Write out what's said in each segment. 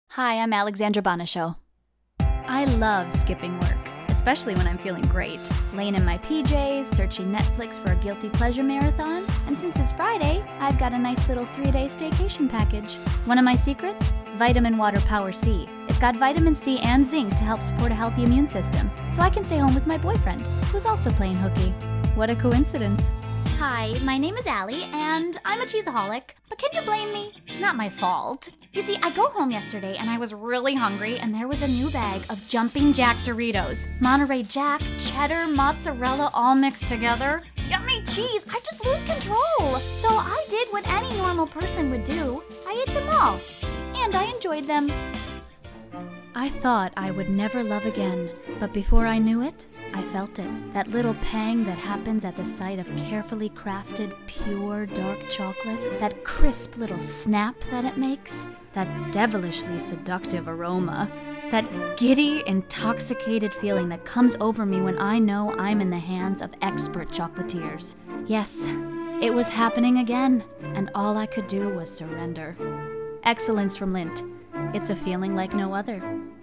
Hi, I'm Alexandra Bonasho. I love skipping work, especially when I'm feeling great. Laying in my PJs, searching Netflix for a guilty pleasure marathon, and since it's Friday, I've got a nice little 3-day staycation package. One of my secrets? Vitamin Water Power C. It's got vitamin C and zinc to help support a healthy immune system, so I can stay home with my boyfriend, who's also playing hooky. What a coincidence. Hi, my name is Allie, and I'm a cheeseaholic, but can you blame me? It's not my fault. You see, I go home yesterday and I was really hungry, and there was a new bag of Jumping Jack Doritos. Monterey Jack, cheddar, mozzarella, all mixed together. Yummy cheese, I just lose control. So I did what any normal person would do. I ate them all, and I enjoyed them. I thought I would never love again, but before I knew it, I felt it. That little pang that happens at the sight of carefully crafted, pure dark chocolate. That crisp little snap that it makes. That devilishly seductive aroma. That giddy, intoxicated feeling that comes over me when I know I'm in the hands of expert chocolatiers. Yes, it was happening again, and all I could do was surrender. Excellence from Lindt. It's a feeling like no other.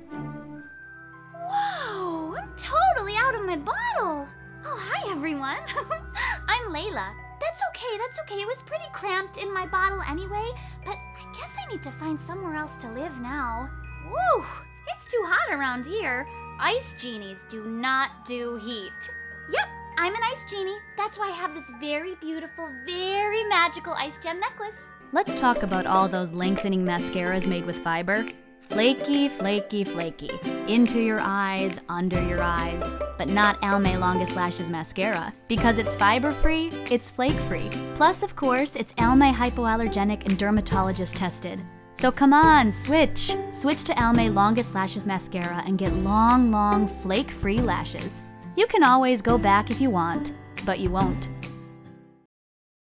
Whoa, I'm totally out of my bottle. Oh, hi everyone. I'm Layla. That's okay. It was pretty cramped in my bottle anyway, but I guess I need to find somewhere else to live now. Woo, it's too hot around here. Ice genies do not do heat. Yep, I'm an ice genie. That's why I have this very beautiful, very magical ice gem necklace. Let's talk about all those lengthening mascaras made with fiber. Flaky, flaky, flaky. Into your eyes, under your eyes. But not Almay Longest Lashes Mascara. Because it's fiber-free, it's flake-free. Plus, of course, it's Almay hypoallergenic and dermatologist tested. So come on, switch. Switch to Almay Longest Lashes Mascara and get long, flake-free lashes. You can always go back if you want, but you won't.